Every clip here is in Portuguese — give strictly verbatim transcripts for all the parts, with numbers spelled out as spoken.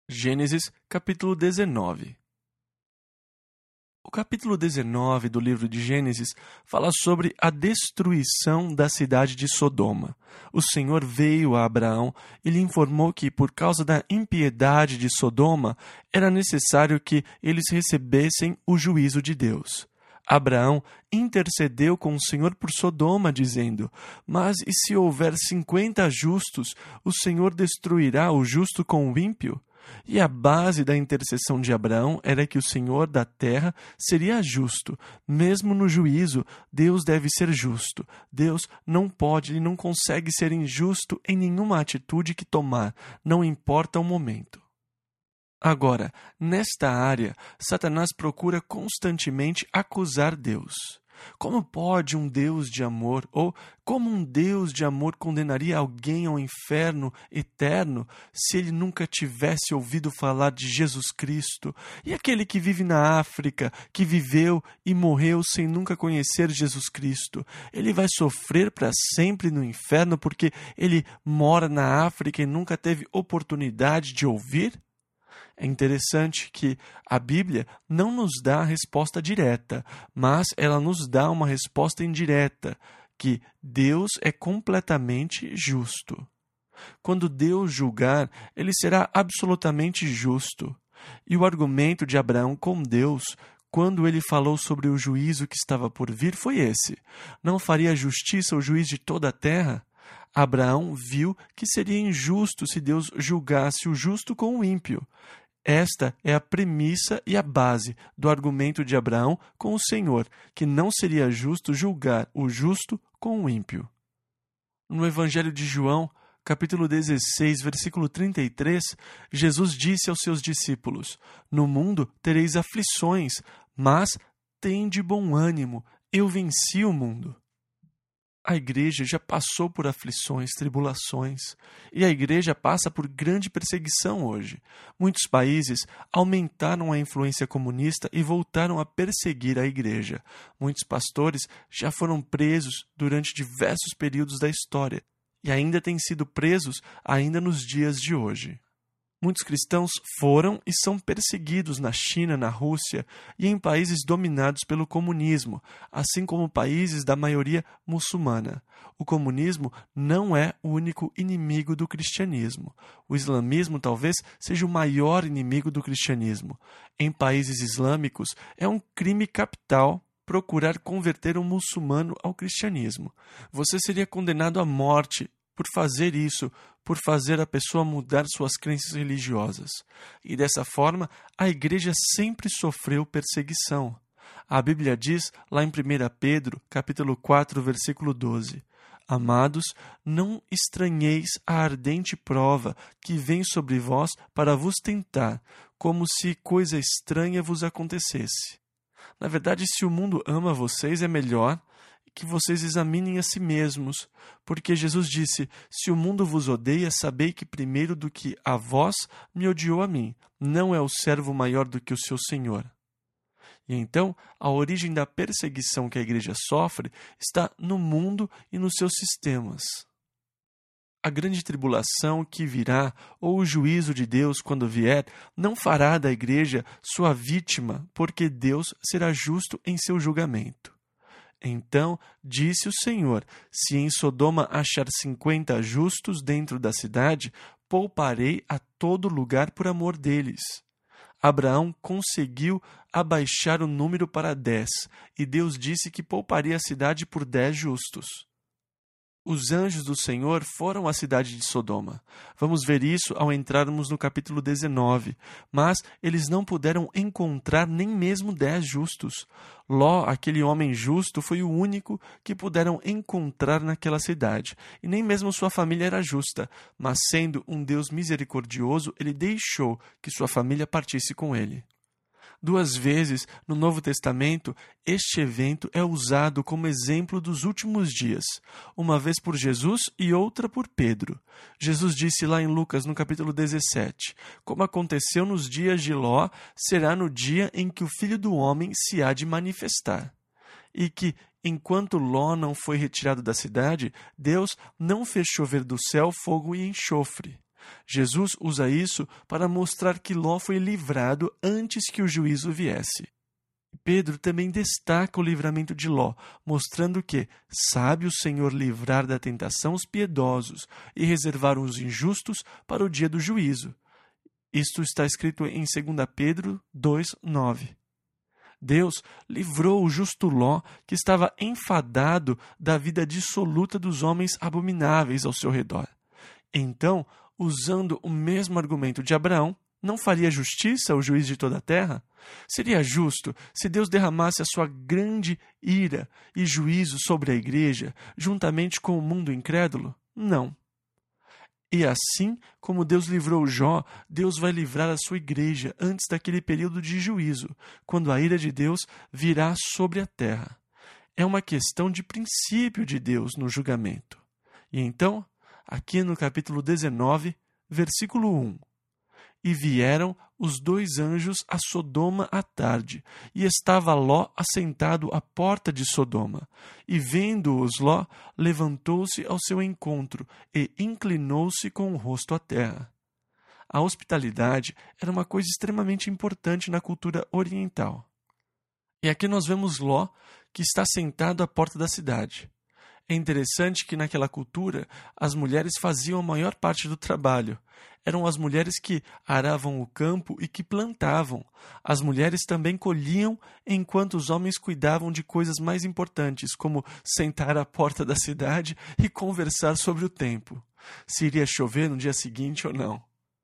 Gênesis, capítulo dezenove. O capítulo dezenove do livro de Gênesis fala sobre a destruição da cidade de Sodoma. O Senhor veio a Abraão e lhe informou que, por causa da impiedade de Sodoma, era necessário que eles recebessem o juízo de Deus. Abraão intercedeu com o Senhor por Sodoma, dizendo: Mas e se houver cinquenta justos, o Senhor destruirá o justo com o ímpio? E a base da intercessão de Abraão era que o Senhor da terra seria justo. Mesmo no juízo, Deus deve ser justo. Deus não pode e não consegue ser injusto em nenhuma atitude que tomar, não importa o momento. Agora, nesta área, Satanás procura constantemente acusar Deus. Como pode um Deus de amor, ou como um Deus de amor condenaria alguém ao inferno eterno se ele nunca tivesse ouvido falar de Jesus Cristo? E aquele que vive na África, que viveu e morreu sem nunca conhecer Jesus Cristo, ele vai sofrer para sempre no inferno porque ele mora na África e nunca teve oportunidade de ouvir? É interessante que a Bíblia não nos dá a resposta direta, mas ela nos dá uma resposta indireta, que Deus é completamente justo. Quando Deus julgar, ele será absolutamente justo. E o argumento de Abraão com Deus, quando ele falou sobre o juízo que estava por vir, foi esse: não faria justiça o juiz de toda a terra? Abraão viu que seria injusto se Deus julgasse o justo com o ímpio. Esta é a premissa e a base do argumento de Abraão com o Senhor, que não seria justo julgar o justo com o ímpio. No Evangelho de João, capítulo dezesseis, versículo trinta e três, Jesus disse aos seus discípulos: No mundo tereis aflições, mas tende bom ânimo, eu venci o mundo. A igreja já passou por aflições, tribulações, e a igreja passa por grande perseguição hoje. Muitos países aumentaram a influência comunista e voltaram a perseguir a igreja. Muitos pastores já foram presos durante diversos períodos da história e ainda têm sido presos ainda nos dias de hoje. Muitos cristãos foram e são perseguidos na China, na Rússia e em países dominados pelo comunismo, assim como países da maioria muçulmana. O comunismo não é o único inimigo do cristianismo. O islamismo talvez seja o maior inimigo do cristianismo. Em países islâmicos, é um crime capital procurar converter um muçulmano ao cristianismo. Você seria condenado à morte por fazer isso, por fazer a pessoa mudar suas crenças religiosas. E dessa forma, a igreja sempre sofreu perseguição. A Bíblia diz, lá em primeira Pedro, capítulo quatro, versículo doze, Amados, não estranheis a ardente prova que vem sobre vós para vos tentar, como se coisa estranha vos acontecesse. Na verdade, se o mundo ama vocês, é melhor que vocês examinem a si mesmos, porque Jesus disse: Se o mundo vos odeia, sabei que primeiro do que a vós me odiou a mim. Não é o servo maior do que o seu senhor. E então, a origem da perseguição que a igreja sofre está no mundo e nos seus sistemas. A grande tribulação que virá, ou o juízo de Deus quando vier, não fará da igreja sua vítima, porque Deus será justo em seu julgamento. Então disse o Senhor: Se em Sodoma achar cinquenta justos dentro da cidade, pouparei a todo lugar por amor deles. Abraão conseguiu abaixar o número para dez, e Deus disse que pouparia a cidade por dez justos. Os anjos do Senhor foram à cidade de Sodoma. Vamos ver isso ao entrarmos no capítulo dezenove. Mas eles não puderam encontrar nem mesmo dez justos. Ló, aquele homem justo, foi o único que puderam encontrar naquela cidade. E nem mesmo sua família era justa. Mas sendo um Deus misericordioso, ele deixou que sua família partisse com ele. Duas vezes no Novo Testamento, este evento é usado como exemplo dos últimos dias, uma vez por Jesus e outra por Pedro. Jesus disse lá em Lucas, no capítulo dezessete, como aconteceu nos dias de Ló, será no dia em que o Filho do Homem se há de manifestar. E que, enquanto Ló não foi retirado da cidade, Deus não fez chover do céu fogo e enxofre. Jesus usa isso para mostrar que Ló foi livrado antes que o juízo viesse. Pedro também destaca o livramento de Ló, mostrando que sabe o Senhor livrar da tentação os piedosos e reservar os injustos para o dia do juízo. Isto está escrito em dois Pedro dois, nove. Deus livrou o justo Ló, que estava enfadado da vida dissoluta dos homens abomináveis ao seu redor. Então, usando o mesmo argumento de Abraão, não faria justiça o juiz de toda a terra? Seria justo se Deus derramasse a sua grande ira e juízo sobre a igreja, juntamente com o mundo incrédulo? Não. E assim como Deus livrou Jó, Deus vai livrar a sua igreja antes daquele período de juízo, quando a ira de Deus virá sobre a terra. É uma questão de princípio de Deus no julgamento. E então, aqui no capítulo dezenove, versículo um. E vieram os dois anjos a Sodoma à tarde, e estava Ló assentado à porta de Sodoma. E vendo-os Ló, levantou-se ao seu encontro, e inclinou-se com o rosto à terra. A hospitalidade era uma coisa extremamente importante na cultura oriental. E aqui nós vemos Ló, que está sentado à porta da cidade. É interessante que naquela cultura as mulheres faziam a maior parte do trabalho. Eram as mulheres que aravam o campo e que plantavam. As mulheres também colhiam, enquanto os homens cuidavam de coisas mais importantes, como sentar à porta da cidade e conversar sobre o tempo, se iria chover no dia seguinte ou não.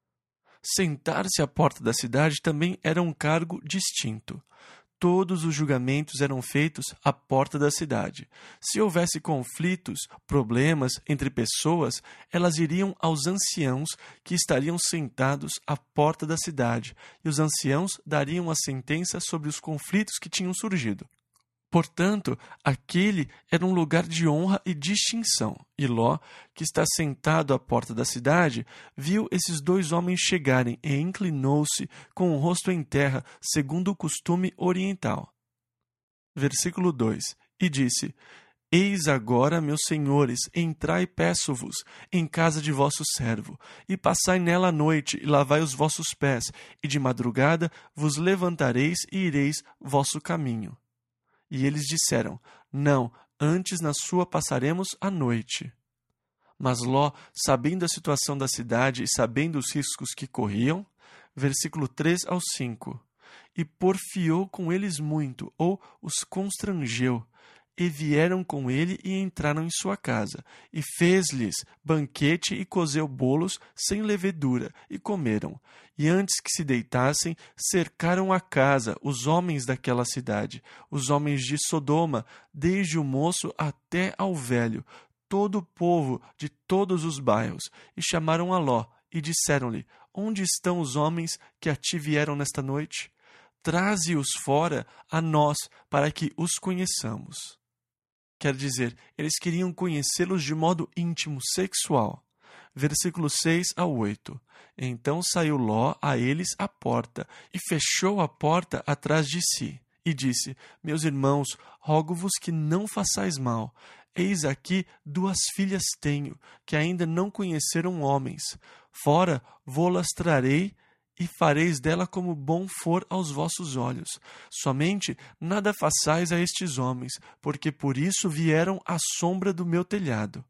Sentar-se à porta da cidade também era um cargo distinto. Todos os julgamentos eram feitos à porta da cidade. Se houvesse conflitos, problemas entre pessoas, elas iriam aos anciãos que estariam sentados à porta da cidade, e os anciãos dariam a sentença sobre os conflitos que tinham surgido. Portanto, aquele era um lugar de honra e distinção. E Ló, que está sentado à porta da cidade, viu esses dois homens chegarem e inclinou-se com o rosto em terra, segundo o costume oriental. Versículo dois. E disse: Eis agora, meus senhores, entrai, peço-vos, em casa de vosso servo, e passai nela a noite, e lavai os vossos pés, e de madrugada vos levantareis e ireis vosso caminho. E eles disseram: Não, antes na sua passaremos a noite. Mas Ló, sabendo a situação da cidade e sabendo os riscos que corriam, versículo três ao cinco, e porfiou com eles muito, ou os constrangeu, e vieram com ele e entraram em sua casa, e fez-lhes banquete e cozeu bolos sem levedura, e comeram. E antes que se deitassem, cercaram a casa os homens daquela cidade, os homens de Sodoma, desde o moço até ao velho, todo o povo de todos os bairros, e chamaram a Ló, e disseram-lhe: Onde estão os homens que a ti vieram nesta noite? Traze-os fora a nós, para que os conheçamos. Quer dizer, eles queriam conhecê-los de modo íntimo, sexual. Versículos seis a oito. Então saiu Ló a eles à porta, e fechou a porta atrás de si, e disse: Meus irmãos, rogo-vos que não façais mal. Eis aqui duas filhas tenho, que ainda não conheceram homens. Fora vô-las trarei, e fareis dela como bom for aos vossos olhos. Somente nada façais a estes homens, porque por isso vieram à sombra do meu telhado.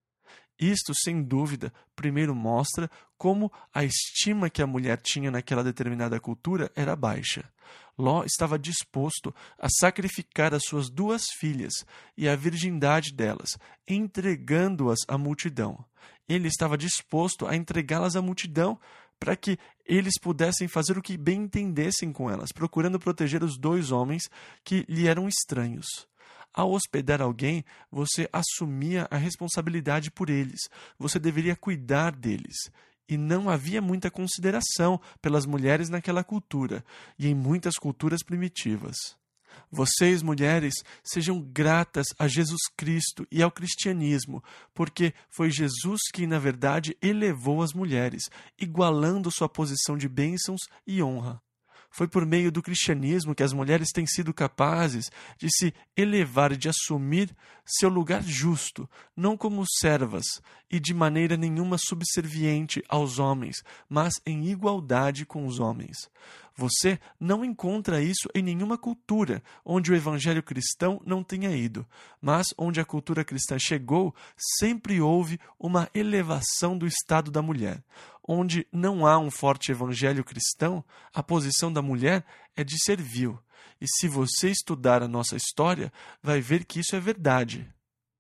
Isto, sem dúvida, primeiro mostra como a estima que a mulher tinha naquela determinada cultura era baixa. Ló estava disposto a sacrificar as suas duas filhas e a virgindade delas, entregando-as à multidão. Ele estava disposto a entregá-las à multidão para que eles pudessem fazer o que bem entendessem com elas, procurando proteger os dois homens que lhe eram estranhos. Ao hospedar alguém, você assumia a responsabilidade por eles, você deveria cuidar deles. E não havia muita consideração pelas mulheres naquela cultura e em muitas culturas primitivas. Vocês, mulheres, sejam gratas a Jesus Cristo e ao cristianismo, porque foi Jesus que, na verdade, elevou as mulheres, igualando sua posição de bênçãos e honra. Foi por meio do cristianismo que as mulheres têm sido capazes de se elevar e de assumir seu lugar justo, não como servas e de maneira nenhuma subserviente aos homens, mas em igualdade com os homens. Você não encontra isso em nenhuma cultura onde o evangelho cristão não tenha ido, mas onde a cultura cristã chegou, sempre houve uma elevação do estado da mulher. Onde não há um forte evangelho cristão, a posição da mulher é de servil. E se você estudar a nossa história, vai ver que isso é verdade.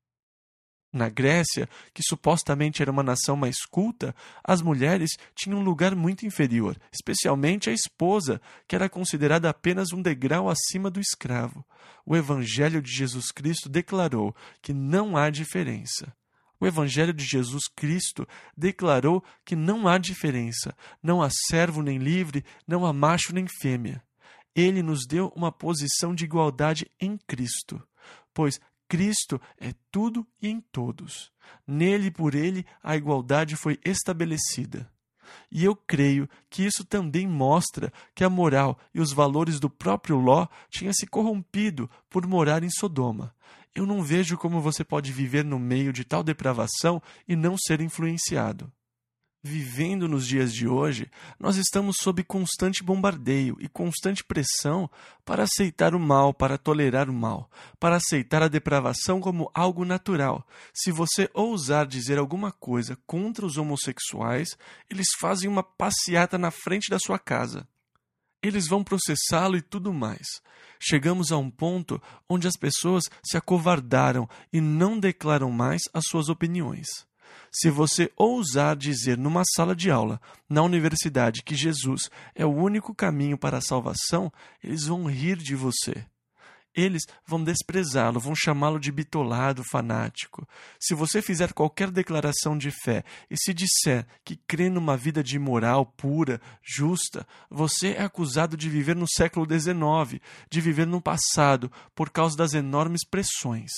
Na Grécia, que supostamente era uma nação mais culta, as mulheres tinham um lugar muito inferior, especialmente a esposa, que era considerada apenas um degrau acima do escravo. O Evangelho de Jesus Cristo declarou que não há diferença. O Evangelho de Jesus Cristo declarou que não há diferença, não há servo nem livre, não há macho nem fêmea. Ele nos deu uma posição de igualdade em Cristo, pois Cristo é tudo e em todos. Nele e por ele a igualdade foi estabelecida. E eu creio que isso também mostra que a moral e os valores do próprio Ló tinham se corrompido por morar em Sodoma. Eu não vejo como você pode viver no meio de tal depravação e não ser influenciado. Vivendo nos dias de hoje, nós estamos sob constante bombardeio e constante pressão para aceitar o mal, para tolerar o mal, para aceitar a depravação como algo natural. Se você ousar dizer alguma coisa contra os homossexuais, eles fazem uma passeata na frente da sua casa. Eles vão processá-lo e tudo mais. Chegamos a um ponto onde as pessoas se acovardaram e não declaram mais as suas opiniões. Se você ousar dizer numa sala de aula, na universidade, que Jesus é o único caminho para a salvação, eles vão rir de você. Eles vão desprezá-lo, vão chamá-lo de bitolado, fanático. Se você fizer qualquer declaração de fé e se disser que crê numa vida de moral pura, justa, você é acusado de viver no século dezenove, de viver no passado, por causa das enormes pressões.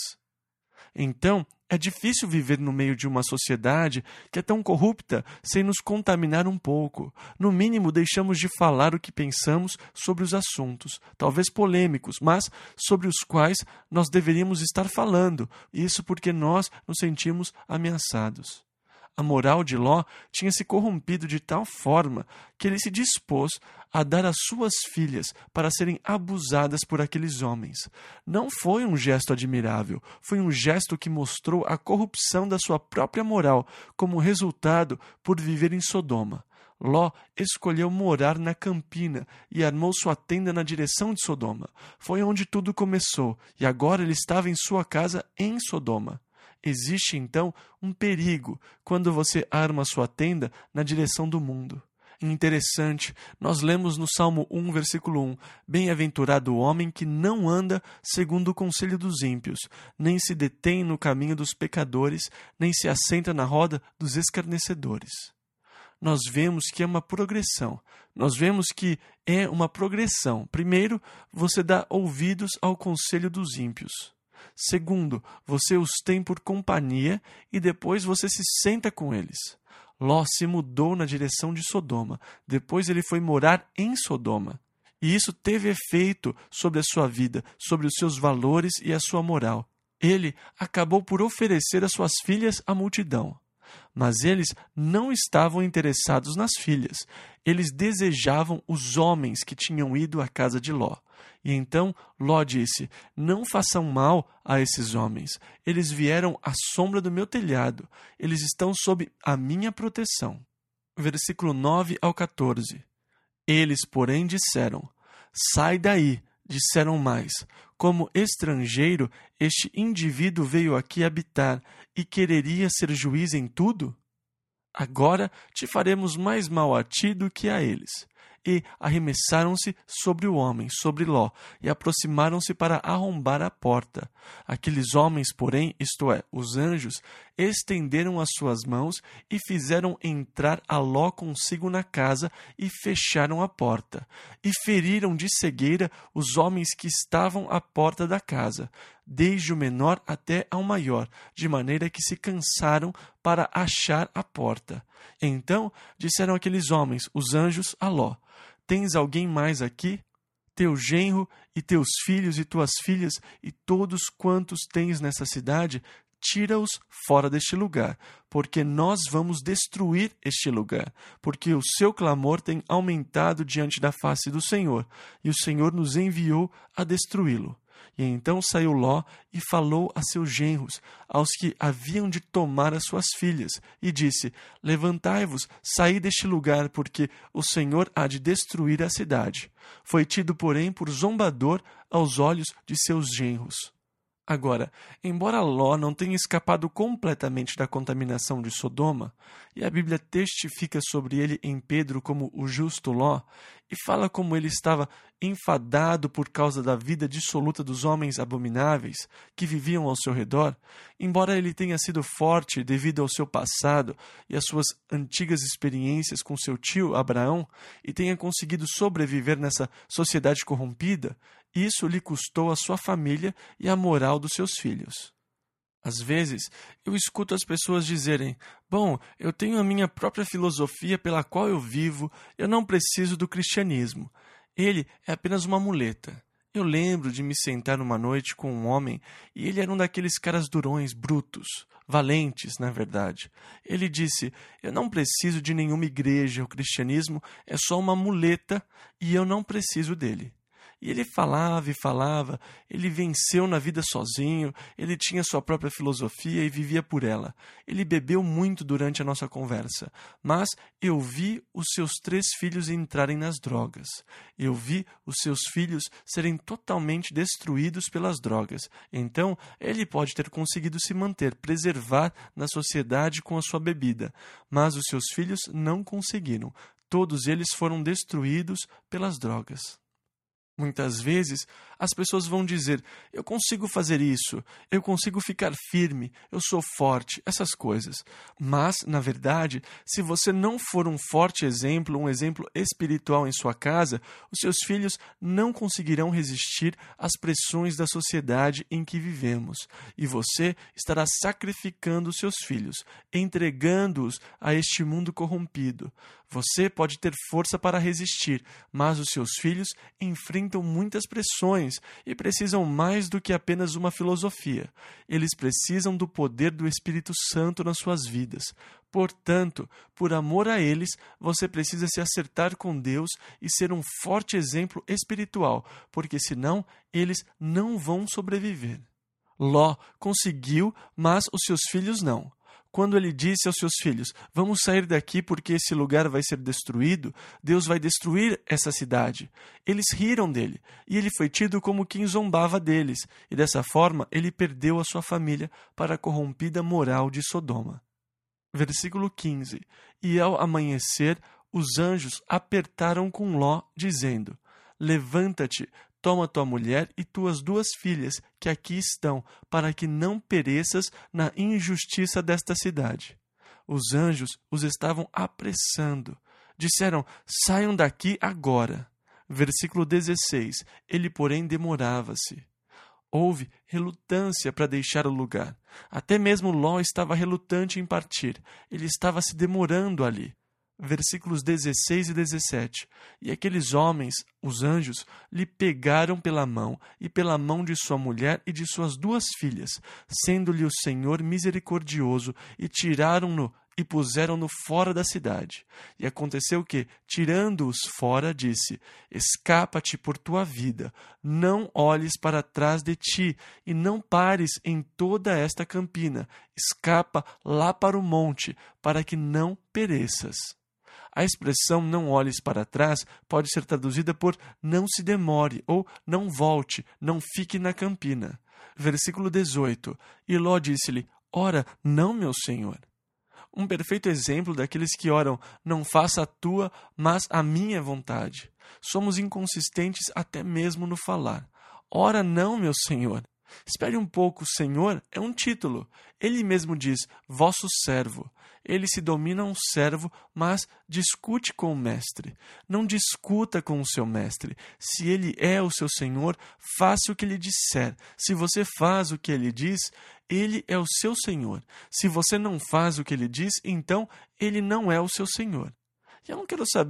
Então, é difícil viver no meio de uma sociedade que é tão corrupta sem nos contaminar um pouco. No mínimo, deixamos de falar o que pensamos sobre os assuntos, talvez polêmicos, mas sobre os quais nós deveríamos estar falando. Isso porque nós nos sentimos ameaçados. A moral de Ló tinha se corrompido de tal forma que ele se dispôs a dar as suas filhas para serem abusadas por aqueles homens. Não foi um gesto admirável, foi um gesto que mostrou a corrupção da sua própria moral como resultado por viver em Sodoma. Ló escolheu morar na campina e armou sua tenda na direção de Sodoma. Foi onde tudo começou, e agora ele estava em sua casa em Sodoma. Existe, então, um perigo quando você arma sua tenda na direção do mundo. Interessante, nós lemos no Salmo um, versículo um, Bem-aventurado o homem que não anda segundo o conselho dos ímpios, nem se detém no caminho dos pecadores, nem se assenta na roda dos escarnecedores. Nós vemos que é uma progressão. Nós vemos que é uma progressão. Primeiro, você dá ouvidos ao conselho dos ímpios. Segundo, você os tem por companhia e depois você se senta com eles. Ló se mudou na direção de Sodoma. Depois ele foi morar em Sodoma. E isso teve efeito sobre a sua vida, sobre os seus valores e a sua moral. Ele acabou por oferecer as suas filhas à multidão. Mas eles não estavam interessados nas filhas. Eles desejavam os homens que tinham ido à casa de Ló. E então Ló disse, não façam mal a esses homens. Eles vieram à sombra do meu telhado. Eles estão sob a minha proteção. Versículo nove ao quatorze. Eles, porém, disseram, sai daí, disseram mais. Como estrangeiro, este indivíduo veio aqui habitar e quereria ser juiz em tudo? Agora te faremos mais mal a ti do que a eles. E arremessaram-se sobre o homem, sobre Ló, e aproximaram-se para arrombar a porta. Aqueles homens, porém, isto é, os anjos, estenderam as suas mãos e fizeram entrar a Ló consigo na casa e fecharam a porta. E feriram de cegueira os homens que estavam à porta da casa, desde o menor até ao maior, de maneira que se cansaram para achar a porta. Então disseram aqueles homens, os anjos, a Ló, tens alguém mais aqui? Teu genro e teus filhos e tuas filhas e todos quantos tens nessa cidade, tira-os fora deste lugar, porque nós vamos destruir este lugar, porque o seu clamor tem aumentado diante da face do Senhor, e o Senhor nos enviou a destruí-lo. E então saiu Ló e falou a seus genros, aos que haviam de tomar as suas filhas, e disse: Levantai-vos, saí deste lugar, porque o Senhor há de destruir a cidade. Foi tido, porém, por zombador aos olhos de seus genros. Agora, embora Ló não tenha escapado completamente da contaminação de Sodoma, e a Bíblia testifica sobre ele em Pedro como o justo Ló, e fala como ele estava enfadado por causa da vida dissoluta dos homens abomináveis que viviam ao seu redor, embora ele tenha sido forte devido ao seu passado e às suas antigas experiências com seu tio Abraão, e tenha conseguido sobreviver nessa sociedade corrompida, isso lhe custou a sua família e a moral dos seus filhos. Às vezes, eu escuto as pessoas dizerem: bom, eu tenho a minha própria filosofia pela qual eu vivo, eu não preciso do cristianismo. Ele é apenas uma muleta. Eu lembro de me sentar uma noite com um homem e ele era um daqueles caras durões, brutos, valentes, na verdade. Ele disse: eu não preciso de nenhuma igreja, o cristianismo é só uma muleta e eu não preciso dele. E ele falava e falava, ele venceu na vida sozinho, ele tinha sua própria filosofia e vivia por ela. Ele bebeu muito durante a nossa conversa, mas eu vi os seus três filhos entrarem nas drogas. Eu vi os seus filhos serem totalmente destruídos pelas drogas. Então, ele pode ter conseguido se manter, preservar na sociedade com a sua bebida, mas os seus filhos não conseguiram. Todos eles foram destruídos pelas drogas. Muitas vezes, as pessoas vão dizer: eu consigo fazer isso, eu consigo ficar firme, eu sou forte, essas coisas. Mas, na verdade, se você não for um forte exemplo, um exemplo espiritual em sua casa, os seus filhos não conseguirão resistir às pressões da sociedade em que vivemos. E você estará sacrificando os seus filhos, entregando-os a este mundo corrompido. Você pode ter força para resistir, mas os seus filhos enfrentam muitas pressões e precisam mais do que apenas uma filosofia. Eles precisam do poder do Espírito Santo nas suas vidas. Portanto, por amor a eles, você precisa se acertar com Deus e ser um forte exemplo espiritual, porque senão eles não vão sobreviver. Ló conseguiu, mas os seus filhos não. Quando ele disse aos seus filhos: vamos sair daqui porque esse lugar vai ser destruído, Deus vai destruir essa cidade. Eles riram dele, e ele foi tido como quem zombava deles, e dessa forma ele perdeu a sua família para a corrompida moral de Sodoma. Versículo quinze. E ao amanhecer, os anjos apertaram com Ló, dizendo: levanta-te, toma tua mulher e tuas duas filhas, que aqui estão, para que não pereças na injustiça desta cidade. Os anjos os estavam apressando. Disseram: saiam daqui agora. Versículo dezesseis. Ele, porém, demorava-se. Houve relutância para deixar o lugar. Até mesmo Ló estava relutante em partir. Ele estava se demorando ali. Versículos dezesseis e dezessete. E aqueles homens, os anjos, lhe pegaram pela mão e pela mão de sua mulher e de suas duas filhas, sendo-lhe o Senhor misericordioso, e tiraram-no e puseram-no fora da cidade. E aconteceu que, tirando-os fora, disse: escapa-te por tua vida, não olhes para trás de ti, e não pares em toda esta campina, escapa lá para o monte, para que não pereças. A expressão não olhes para trás pode ser traduzida por não se demore ou não volte, não fique na campina. Versículo dezoito. E Ló disse-lhe: ora, não, meu senhor. Um perfeito exemplo daqueles que oram: não faça a tua, mas a minha vontade. Somos inconsistentes até mesmo no falar. Ora, não, meu senhor. Espere um pouco, Senhor é um título. Ele mesmo diz: vosso servo. Ele se domina um servo, mas discute com o mestre. Não discuta com o seu mestre. Se ele é o seu senhor, faça o que ele disser. Se você faz o que ele diz, ele é o seu senhor. Se você não faz o que ele diz, então ele não é o seu senhor. E eu não quero saber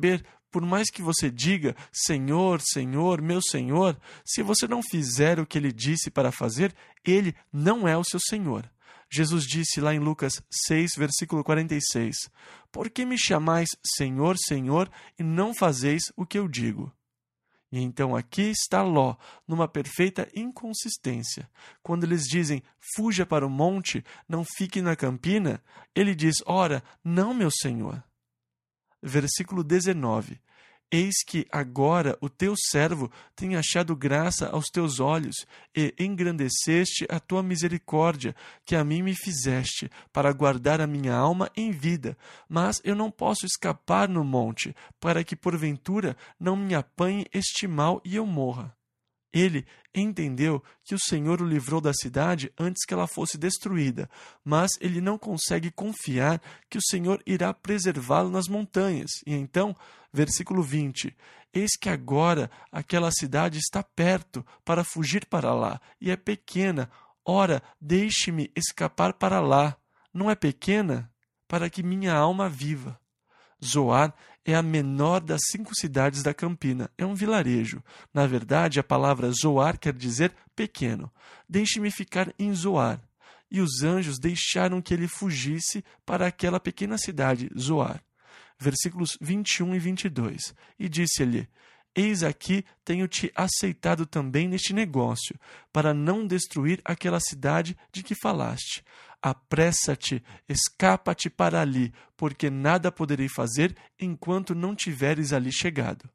Por mais que você diga, Senhor, Senhor, meu Senhor, se você não fizer o que ele disse para fazer, ele não é o seu Senhor. Jesus disse lá em Lucas seis, versículo quarenta e seis, por que me chamais Senhor, Senhor, e não fazeis o que eu digo? E então aqui está Ló, numa perfeita inconsistência. Quando eles dizem, fuja para o monte, não fique na campina, ele diz, ora, não, meu Senhor. Versículo dezenove. Eis que agora o teu servo tem achado graça aos teus olhos, e engrandeceste a tua misericórdia, que a mim me fizeste, para guardar a minha alma em vida. Mas eu não posso escapar no monte, para que porventura não me apanhe este mal e eu morra. Ele entendeu que o Senhor o livrou da cidade antes que ela fosse destruída, mas ele não consegue confiar que o Senhor irá preservá-lo nas montanhas. E então, versículo vinte, eis que agora aquela cidade está perto para fugir para lá, e é pequena. Ora, deixe-me escapar para lá. Não é pequena? Para que minha alma viva. Zoar é a menor das cinco cidades da Campina. É um vilarejo. Na verdade, a palavra Zoar quer dizer pequeno. Deixe-me ficar em Zoar. E os anjos deixaram que ele fugisse para aquela pequena cidade, Zoar. Versículos vinte e um e vinte e dois. E disse-lhe, eis aqui tenho-te aceitado também neste negócio, para não destruir aquela cidade de que falaste. Apressa-te, escapa-te para ali, porque nada poderei fazer enquanto não tiveres ali chegado.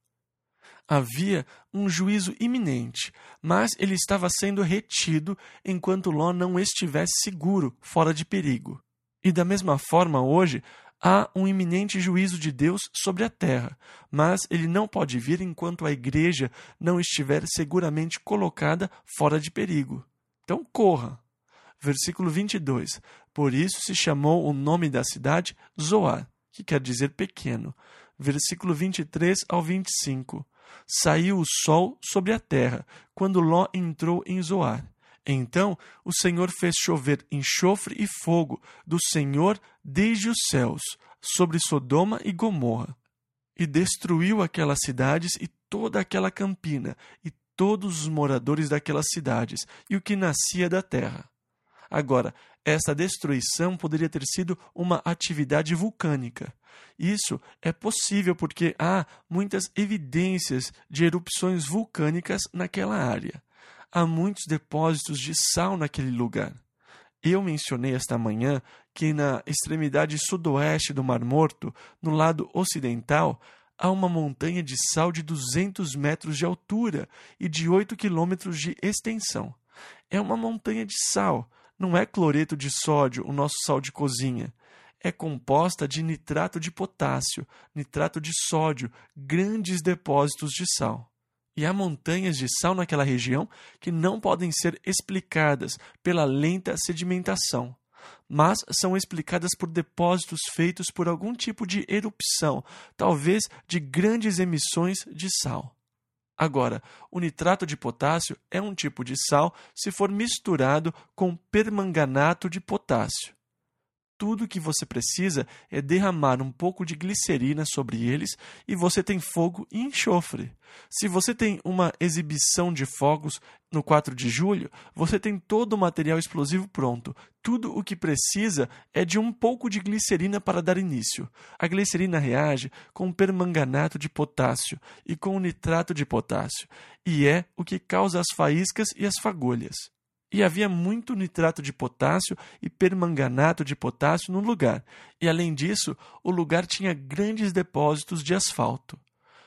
Havia um juízo iminente, mas ele estava sendo retido enquanto Ló não estivesse seguro, fora de perigo. E da mesma forma, hoje, há um iminente juízo de Deus sobre a terra, mas ele não pode vir enquanto a igreja não estiver seguramente colocada fora de perigo. Então corra. Versículo vinte e dois. Por isso se chamou o nome da cidade Zoar, que quer dizer pequeno. Versículo vinte e três ao vinte e cinco. Saiu o sol sobre a terra, quando Ló entrou em Zoar. Então o Senhor fez chover enxofre e fogo do Senhor desde os céus, sobre Sodoma e Gomorra. E destruiu aquelas cidades e toda aquela campina, e todos os moradores daquelas cidades, e o que nascia da terra. Agora, esta destruição poderia ter sido uma atividade vulcânica. Isso é possível porque há muitas evidências de erupções vulcânicas naquela área. Há muitos depósitos de sal naquele lugar. Eu mencionei esta manhã que na extremidade sudoeste do Mar Morto, no lado ocidental, há uma montanha de sal de duzentos metros de altura e de oito quilômetros de extensão. É uma montanha de sal. Não é cloreto de sódio, o nosso sal de cozinha. É composta de nitrato de potássio, nitrato de sódio, grandes depósitos de sal. E há montanhas de sal naquela região que não podem ser explicadas pela lenta sedimentação, mas são explicadas por depósitos feitos por algum tipo de erupção, talvez de grandes emissões de sal. Agora, o nitrato de potássio é um tipo de sal se for misturado com permanganato de potássio. Tudo o que você precisa é derramar um pouco de glicerina sobre eles e você tem fogo e enxofre. Se você tem uma exibição de fogos no quatro de julho, você tem todo o material explosivo pronto. Tudo o que precisa é de um pouco de glicerina para dar início. A glicerina reage com o permanganato de potássio e com o nitrato de potássio, e é o que causa as faíscas e as fagulhas. E havia muito nitrato de potássio e permanganato de potássio no lugar. E, além disso, o lugar tinha grandes depósitos de asfalto.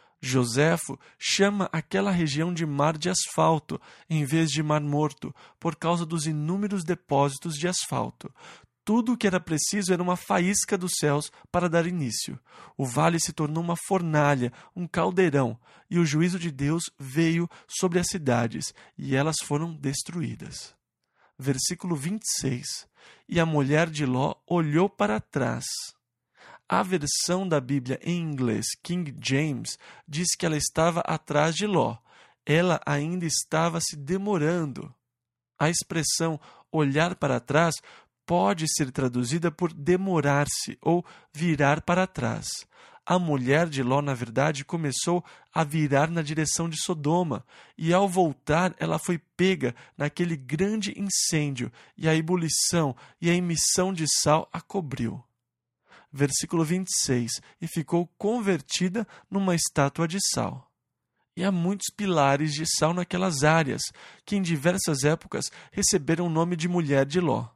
Joséfo chama aquela região de mar de asfalto, em vez de mar morto, por causa dos inúmeros depósitos de asfalto. Tudo o que era preciso era uma faísca dos céus para dar início. O vale se tornou uma fornalha, um caldeirão, e o juízo de Deus veio sobre as cidades, e elas foram destruídas. Versículo vinte e seis. E a mulher de Ló olhou para trás. A versão da Bíblia em inglês, King James, diz que ela estava atrás de Ló. Ela ainda estava se demorando. A expressão olhar para trás pode ser traduzida por demorar-se ou virar para trás. A mulher de Ló, na verdade, começou a virar na direção de Sodoma, e ao voltar ela foi pega naquele grande incêndio, e a ebulição e a emissão de sal a cobriu. Versículo vinte e seis, e ficou convertida numa estátua de sal. E há muitos pilares de sal naquelas áreas, que em diversas épocas receberam o nome de mulher de Ló.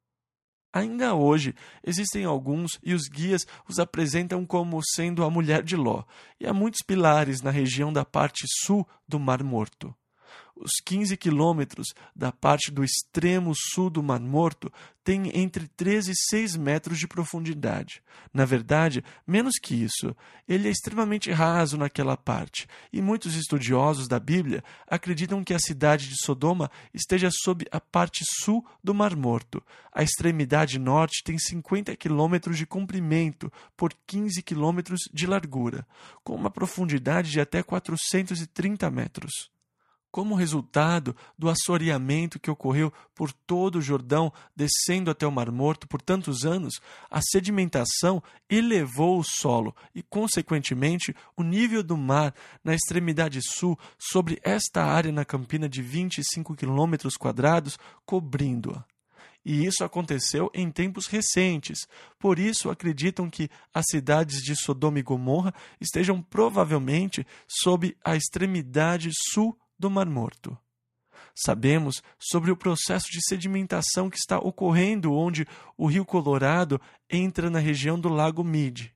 Ainda hoje, existem alguns e os guias os apresentam como sendo a mulher de Ló, e há muitos pilares na região da parte sul do Mar Morto. Os quinze quilômetros da parte do extremo sul do Mar Morto têm entre treze e seis metros de profundidade. Na verdade, menos que isso. Ele é extremamente raso naquela parte, e muitos estudiosos da Bíblia acreditam que a cidade de Sodoma esteja sob a parte sul do Mar Morto. A extremidade norte tem cinquenta quilômetros de comprimento por quinze quilômetros de largura, com uma profundidade de até quatrocentos e trinta metros. Como resultado do assoreamento que ocorreu por todo o Jordão, descendo até o Mar Morto por tantos anos, a sedimentação elevou o solo e, consequentemente, o nível do mar na extremidade sul sobre esta área na campina de vinte e cinco quilômetros quadrados, cobrindo-a. E isso aconteceu em tempos recentes. Por isso, acreditam que as cidades de Sodoma e Gomorra estejam provavelmente sob a extremidade sul do Mar Morto. Sabemos sobre o processo de sedimentação que está ocorrendo onde o rio Colorado entra na região do Lago Mead.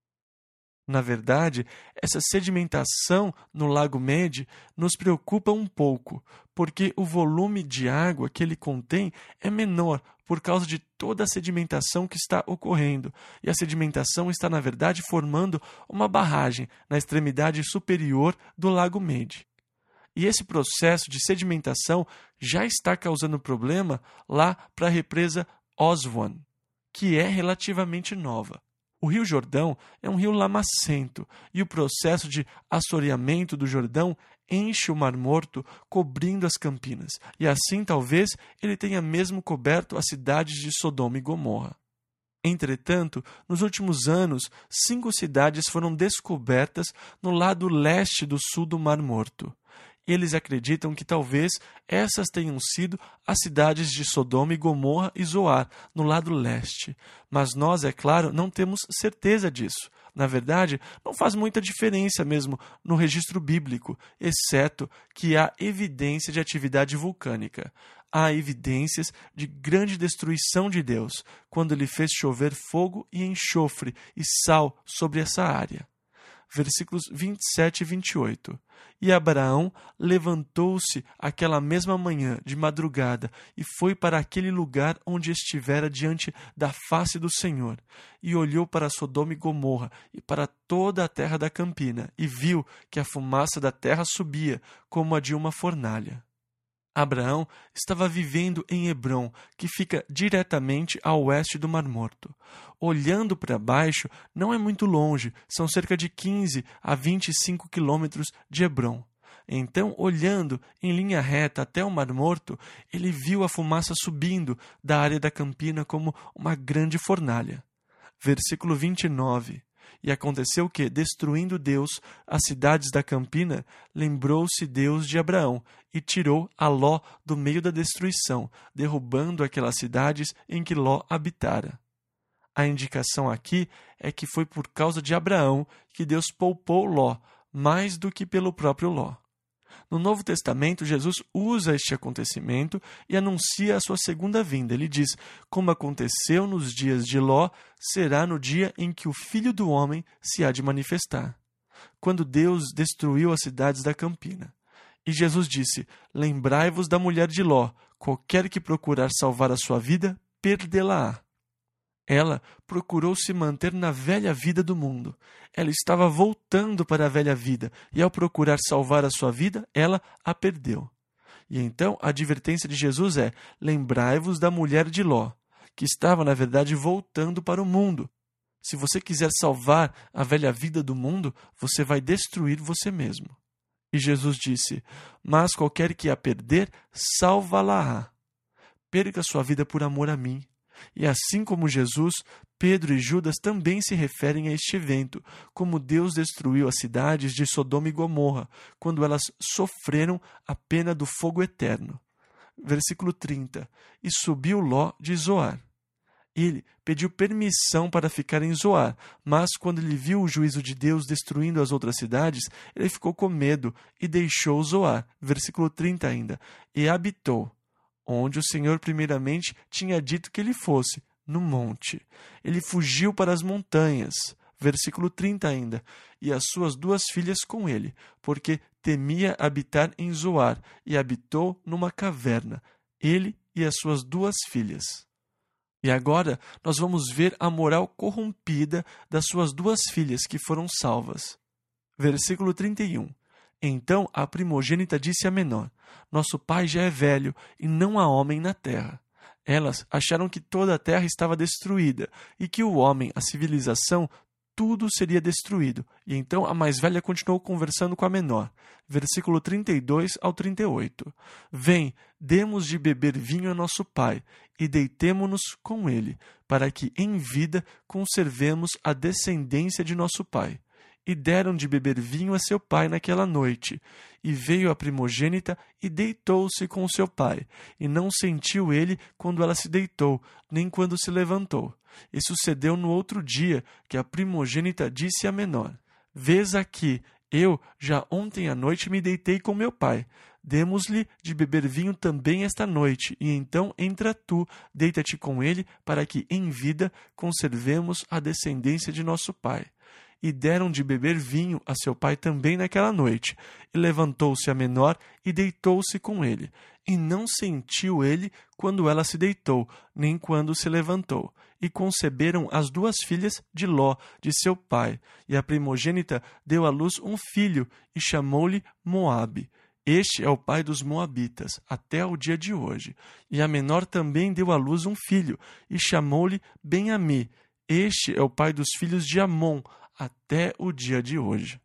Na verdade, essa sedimentação no Lago Mead nos preocupa um pouco, porque o volume de água que ele contém é menor por causa de toda a sedimentação que está ocorrendo. E a sedimentação está, na verdade, formando uma barragem na extremidade superior do Lago Mead. E esse processo de sedimentação já está causando problema lá para a represa Oswan, que é relativamente nova. O Rio Jordão é um rio lamacento e o processo de assoreamento do Jordão enche o Mar Morto, cobrindo as campinas, e assim talvez ele tenha mesmo coberto as cidades de Sodoma e Gomorra. Entretanto, nos últimos anos, cinco cidades foram descobertas no lado leste do sul do Mar Morto. Eles acreditam que talvez essas tenham sido as cidades de Sodoma e Gomorra e Zoar, no lado leste. Mas nós, é claro, não temos certeza disso. Na verdade, não faz muita diferença mesmo no registro bíblico, exceto que há evidência de atividade vulcânica. Há evidências de grande destruição de Deus, quando ele fez chover fogo e enxofre e sal sobre essa área. Versículos vinte e sete e vinte e oito. E Abraão levantou-se aquela mesma manhã de madrugada e foi para aquele lugar onde estivera diante da face do Senhor, e olhou para Sodoma e Gomorra e para toda a terra da campina, e viu que a fumaça da terra subia como a de uma fornalha. Abraão estava vivendo em Hebrom, que fica diretamente a oeste do Mar Morto. Olhando para baixo, não é muito longe, são cerca de quinze a vinte e cinco quilômetros de Hebrom. Então, olhando em linha reta até o Mar Morto, ele viu a fumaça subindo da área da campina como uma grande fornalha. Versículo vinte e nove. E aconteceu que, destruindo Deus as cidades da campina, lembrou-se Deus de Abraão e tirou a Ló do meio da destruição, derrubando aquelas cidades em que Ló habitara. A indicação aqui é que foi por causa de Abraão que Deus poupou Ló, mais do que pelo próprio Ló. No Novo Testamento, Jesus usa este acontecimento e anuncia a sua segunda vinda. Ele diz, como aconteceu nos dias de Ló, será no dia em que o Filho do Homem se há de manifestar. Quando Deus destruiu as cidades da campina. E Jesus disse, lembrai-vos da mulher de Ló, qualquer que procurar salvar a sua vida, perdê-la-á. Ela procurou se manter na velha vida do mundo. Ela estava voltando para a velha vida, e ao procurar salvar a sua vida, ela a perdeu. E então a advertência de Jesus é, lembrai-vos da mulher de Ló, que estava, na verdade, voltando para o mundo. Se você quiser salvar a velha vida do mundo, você vai destruir você mesmo. E Jesus disse, mas qualquer que a perder, salva-la-á. Perca sua vida por amor a mim. E assim como Jesus, Pedro e Judas também se referem a este evento, como Deus destruiu as cidades de Sodoma e Gomorra, quando elas sofreram a pena do fogo eterno. Versículo trinta. E subiu Ló de Zoar. Ele pediu permissão para ficar em Zoar, mas quando ele viu o juízo de Deus destruindo as outras cidades, ele ficou com medo e deixou Zoar. Versículo trinta ainda. E habitou onde o Senhor primeiramente tinha dito que ele fosse, no monte. Ele fugiu para as montanhas. Versículo trinta ainda. E as suas duas filhas com ele, porque temia habitar em Zoar, e habitou numa caverna, ele e as suas duas filhas. E agora nós vamos ver a moral corrompida das suas duas filhas que foram salvas. Versículo trinta e um. Então a primogênita disse à menor: Nosso pai já é velho e não há homem na terra. Elas acharam que toda a terra estava destruída e que o homem, a civilização, tudo seria destruído. E então a mais velha continuou conversando com a menor. Versículo trinta e dois ao trinta e oito. Vem, demos de beber vinho a nosso pai, e deitemo-nos com ele, para que em vida conservemos a descendência de nosso pai. E deram de beber vinho a seu pai naquela noite. E veio a primogênita e deitou-se com seu pai. E não sentiu ele quando ela se deitou, nem quando se levantou. E sucedeu no outro dia que a primogênita disse à menor: Vês aqui, eu já ontem à noite me deitei com meu pai. Demos-lhe de beber vinho também esta noite, e então entra tu, deita-te com ele, para que em vida conservemos a descendência de nosso pai. E deram de beber vinho a seu pai também naquela noite. E levantou-se a menor e deitou-se com ele. E não sentiu ele quando ela se deitou, nem quando se levantou. E conceberam as duas filhas de Ló, de seu pai. E a primogênita deu à luz um filho, e chamou-lhe Moabe. Este é o pai dos Moabitas, até o dia de hoje. E a menor também deu à luz um filho, e chamou-lhe Ben-Ami. Este é o pai dos filhos de Amon, até o dia de hoje.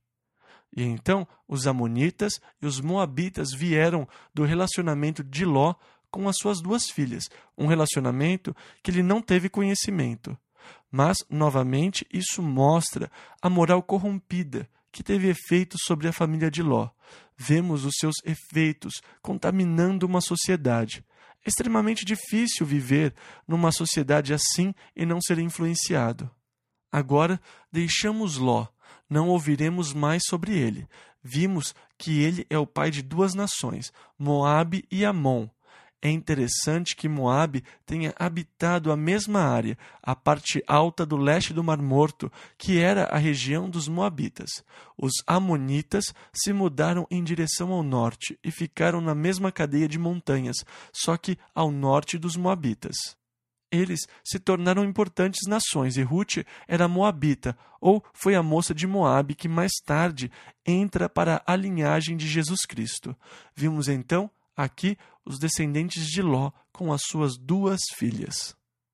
E então os amonitas e os moabitas vieram do relacionamento de Ló com as suas duas filhas, um relacionamento que ele não teve conhecimento. Mas, novamente, isso mostra a moral corrompida que teve efeito sobre a família de Ló. Vemos os seus efeitos contaminando uma sociedade. É extremamente difícil viver numa sociedade assim e não ser influenciado. Agora deixamos Ló, não ouviremos mais sobre ele. Vimos que ele é o pai de duas nações, Moabe e Amon. É interessante que Moabe tenha habitado a mesma área, a parte alta do leste do Mar Morto, que era a região dos Moabitas. Os Amonitas se mudaram em direção ao norte e ficaram na mesma cadeia de montanhas, só que ao norte dos Moabitas. Eles se tornaram importantes nações e Ruth era moabita, ou foi a moça de Moabe que mais tarde entra para a linhagem de Jesus Cristo. Vimos então aqui os descendentes de Ló com as suas duas filhas.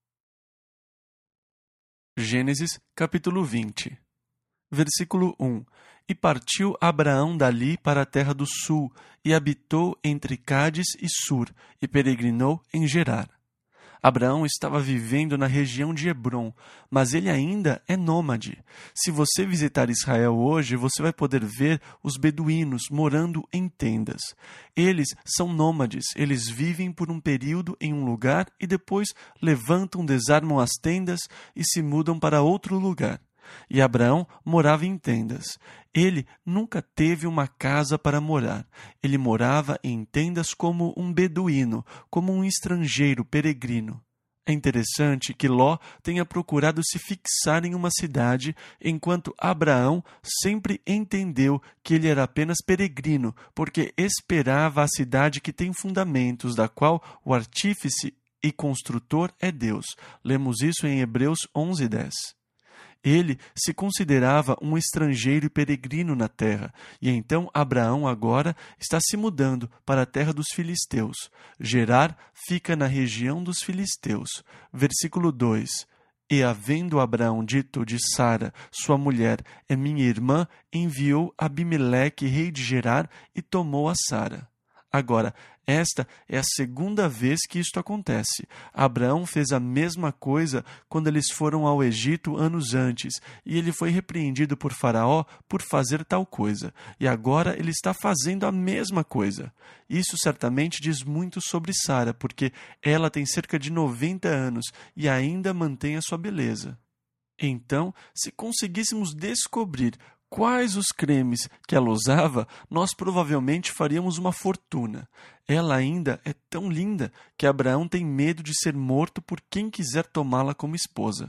Gênesis capítulo vinte. Versículo um. E partiu Abraão dali para a terra do sul, e habitou entre Cádiz e Sur, e peregrinou em Gerar. Abraão estava vivendo na região de Hebrom, mas ele ainda é nômade. Se você visitar Israel hoje, você vai poder ver os beduínos morando em tendas. Eles são nômades, eles vivem por um período em um lugar e depois levantam, desarmam as tendas e se mudam para outro lugar. E Abraão morava em tendas. Ele nunca teve uma casa para morar. Ele morava em tendas como um beduíno, como um estrangeiro peregrino. É interessante que Ló tenha procurado se fixar em uma cidade, enquanto Abraão sempre entendeu que ele era apenas peregrino, porque esperava a cidade que tem fundamentos, da qual o artífice e construtor é Deus. Lemos isso em Hebreus onze, dez. Ele se considerava um estrangeiro e peregrino na terra, e então Abraão agora está se mudando para a terra dos filisteus. Gerar fica na região dos filisteus. Versículo dois. E havendo Abraão dito de Sara, sua mulher, é minha irmã, enviou Abimeleque, rei de Gerar, e tomou a Sara. Agora, esta é a segunda vez que isto acontece. Abraão fez a mesma coisa quando eles foram ao Egito anos antes, e ele foi repreendido por Faraó por fazer tal coisa. E agora ele está fazendo a mesma coisa. Isso certamente diz muito sobre Sara, porque ela tem cerca de noventa anos e ainda mantém a sua beleza. Então, se conseguíssemos descobrir quais os cremes que ela usava, nós provavelmente faríamos uma fortuna. Ela ainda é tão linda que Abraão tem medo de ser morto por quem quiser tomá-la como esposa.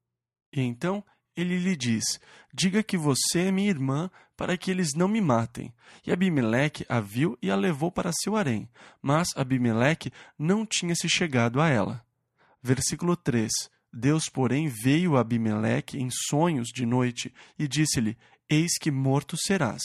E então ele lhe diz: diga que você é minha irmã, para que eles não me matem. E Abimeleque a viu e a levou para seu harém, mas Abimeleque não tinha se chegado a ela. Versículo três. Deus, porém, veio a Abimeleque em sonhos de noite e disse-lhe: eis que morto serás.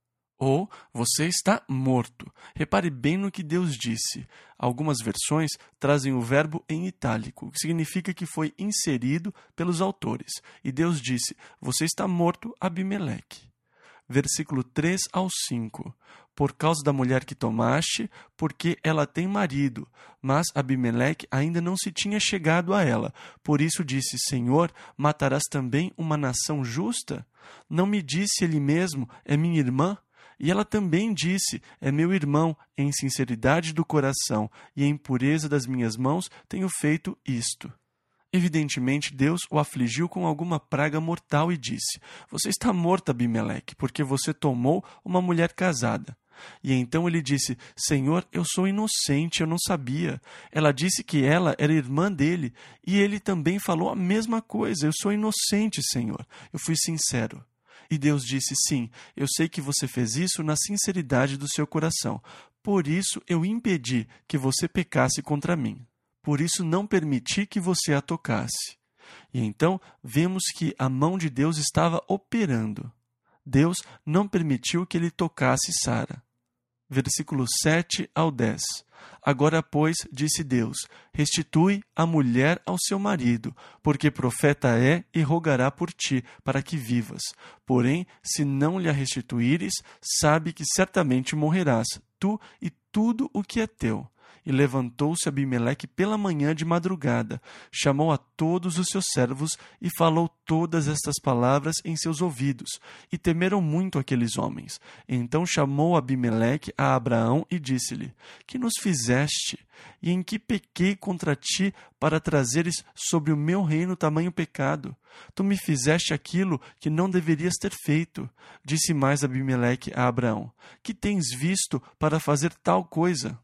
Ou, você está morto. Repare bem no que Deus disse. Algumas versões trazem o verbo em itálico, o que significa que foi inserido pelos autores. E Deus disse: você está morto, Abimeleque. Versículo três ao cinco. Por causa da mulher que tomaste, porque ela tem marido. Mas Abimeleque ainda não se tinha chegado a ela. Por isso disse: Senhor, matarás também uma nação justa? Não me disse ele mesmo: é minha irmã? E ela também disse: é meu irmão, em sinceridade do coração e em pureza das minhas mãos tenho feito isto. Evidentemente, Deus o afligiu com alguma praga mortal e disse: você está morto, Abimeleque, porque você tomou uma mulher casada. E então ele disse: Senhor, eu sou inocente, eu não sabia. Ela disse que ela era irmã dele, e ele também falou a mesma coisa: eu sou inocente, Senhor, eu fui sincero. E Deus disse: sim, eu sei que você fez isso na sinceridade do seu coração. Por isso eu impedi que você pecasse contra mim. Por isso não permiti que você a tocasse. E então vemos que a mão de Deus estava operando. Deus não permitiu que ele tocasse Sara. Versículos sete ao dez. Agora, pois, disse Deus: restitui a mulher ao seu marido, porque profeta é e rogará por ti, para que vivas. Porém, se não lhe a restituíres, sabe que certamente morrerás, tu e tudo o que é teu. E levantou-se Abimeleque pela manhã de madrugada, chamou a todos os seus servos e falou todas estas palavras em seus ouvidos. E temeram muito aqueles homens. Então chamou Abimeleque a Abraão e disse-lhe: que nos fizeste? E em que pequei contra ti para trazeres sobre o meu reino tamanho pecado? Tu me fizeste aquilo que não deverias ter feito. Disse mais Abimeleque a Abraão: que tens visto para fazer tal coisa?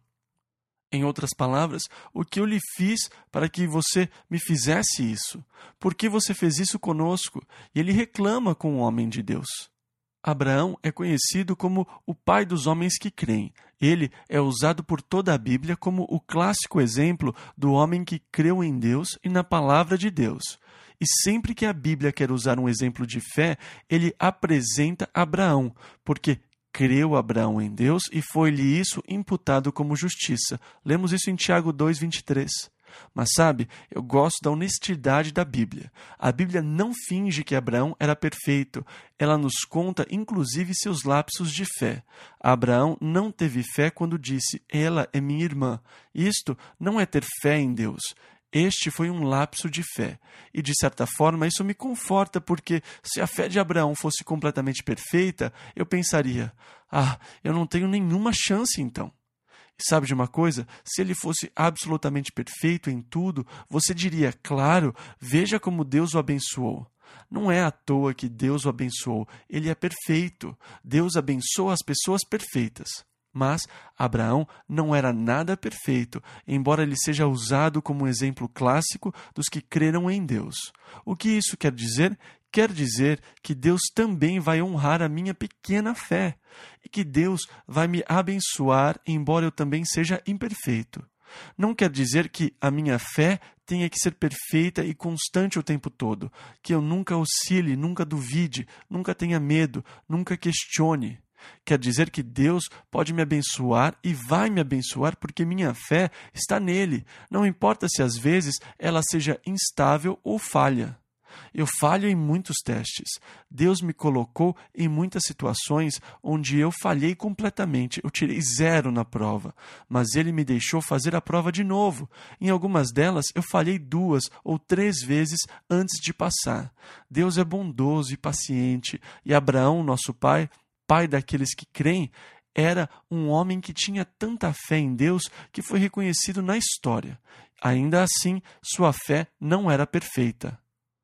Em outras palavras, o que eu lhe fiz para que você me fizesse isso? Por que você fez isso conosco? E ele reclama com o homem de Deus. Abraão é conhecido como o pai dos homens que creem. Ele é usado por toda a Bíblia como o clássico exemplo do homem que creu em Deus e na palavra de Deus. E sempre que a Bíblia quer usar um exemplo de fé, ele apresenta Abraão, porque creu Abraão em Deus e foi-lhe isso imputado como justiça. Lemos isso em Tiago dois, vinte e três. Mas sabe, eu gosto da honestidade da Bíblia. A Bíblia não finge que Abraão era perfeito. Ela nos conta, inclusive, seus lapsos de fé. Abraão não teve fé quando disse: ela é minha irmã. Isto não é ter fé em Deus. Este foi um lapso de fé. E, de certa forma, isso me conforta, porque se a fé de Abraão fosse completamente perfeita, eu pensaria: ah, eu não tenho nenhuma chance então. E sabe de uma coisa? Se ele fosse absolutamente perfeito em tudo, você diria: claro, veja como Deus o abençoou. Não é à toa que Deus o abençoou. Ele é perfeito. Deus abençoa as pessoas perfeitas. Mas Abraão não era nada perfeito, embora ele seja usado como um exemplo clássico dos que creram em Deus. O que isso quer dizer? Quer dizer que Deus também vai honrar a minha pequena fé e que Deus vai me abençoar, embora eu também seja imperfeito. Não quer dizer que a minha fé tenha que ser perfeita e constante o tempo todo, que eu nunca oscile, nunca duvide, nunca tenha medo, nunca questione. Quer dizer que Deus pode me abençoar e vai me abençoar porque minha fé está nele. Não importa se às vezes ela seja instável ou falha. Eu falho em muitos testes. Deus me colocou em muitas situações onde eu falhei completamente. Eu tirei zero na prova, mas Ele me deixou fazer a prova de novo. Em algumas delas, eu falhei duas ou três vezes antes de passar. Deus é bondoso e paciente, e Abraão, nosso pai, pai daqueles que creem, era um homem que tinha tanta fé em Deus que foi reconhecido na história. Ainda assim, sua fé não era perfeita.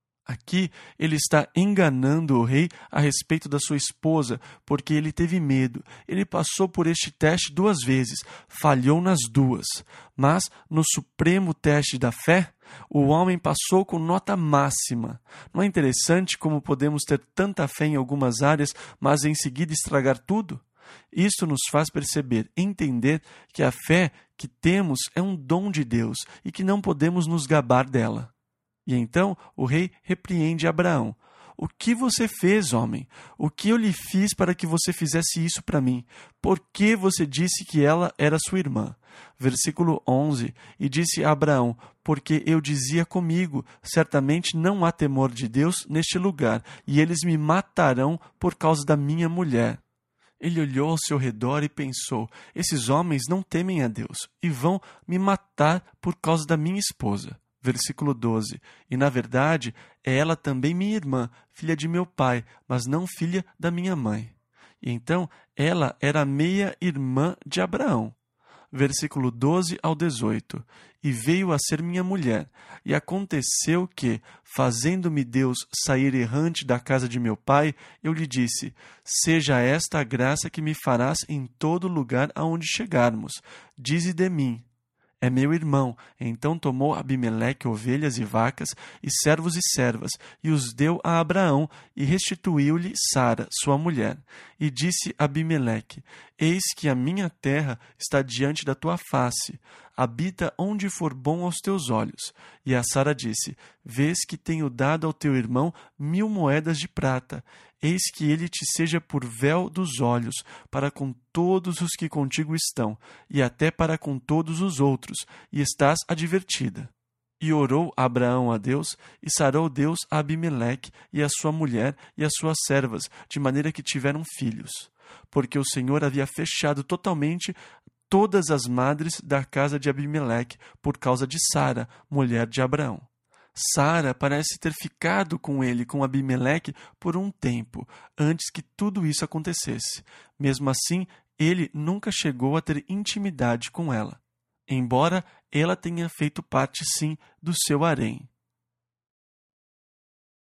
Aqui ele está enganando o rei a respeito da sua esposa, porque ele teve medo. Ele passou por este teste duas vezes, falhou nas duas. Mas, no supremo teste da fé, o homem passou com nota máxima. Não é interessante como podemos ter tanta fé em algumas áreas, mas em seguida estragar tudo? Isto nos faz perceber, entender que a fé que temos é um dom de Deus e que não podemos nos gabar dela. E então o rei repreende Abraão. O que você fez, homem? O que eu lhe fiz para que você fizesse isso para mim? Por que você disse que ela era sua irmã? Versículo onze. E disse a Abraão, porque eu dizia comigo, certamente não há temor de Deus neste lugar, e eles me matarão por causa da minha mulher. Ele olhou ao seu redor e pensou, esses homens não temem a Deus e vão me matar por causa da minha esposa. Versículo doze. E, na verdade, é ela também minha irmã, filha de meu pai, mas não filha da minha mãe. E então, ela era meia-irmã de Abraão. Versículo doze ao dezoito. E veio a ser minha mulher. E aconteceu que, fazendo-me Deus sair errante da casa de meu pai, eu lhe disse, seja esta a graça que me farás em todo lugar aonde chegarmos. Dize de mim, é meu irmão. Então tomou Abimeleque ovelhas e vacas, e servos e servas, e os deu a Abraão, e restituiu-lhe Sara, sua mulher. E disse Abimeleque, eis que a minha terra está diante da tua face, habita onde for bom aos teus olhos. E a Sara disse, vês que tenho dado ao teu irmão mil moedas de prata, eis que ele te seja por véu dos olhos, para com todos os que contigo estão, e até para com todos os outros, e estás advertida. E orou Abraão a Deus, e sarou Deus a Abimeleque, e a sua mulher, e as suas servas, de maneira que tiveram filhos. Porque o Senhor havia fechado totalmente todas as madres da casa de Abimeleque, por causa de Sara, mulher de Abraão. Sara parece ter ficado com ele, com Abimeleque, por um tempo, antes que tudo isso acontecesse. Mesmo assim, ele nunca chegou a ter intimidade com ela, embora ela tenha feito parte, sim, do seu harém.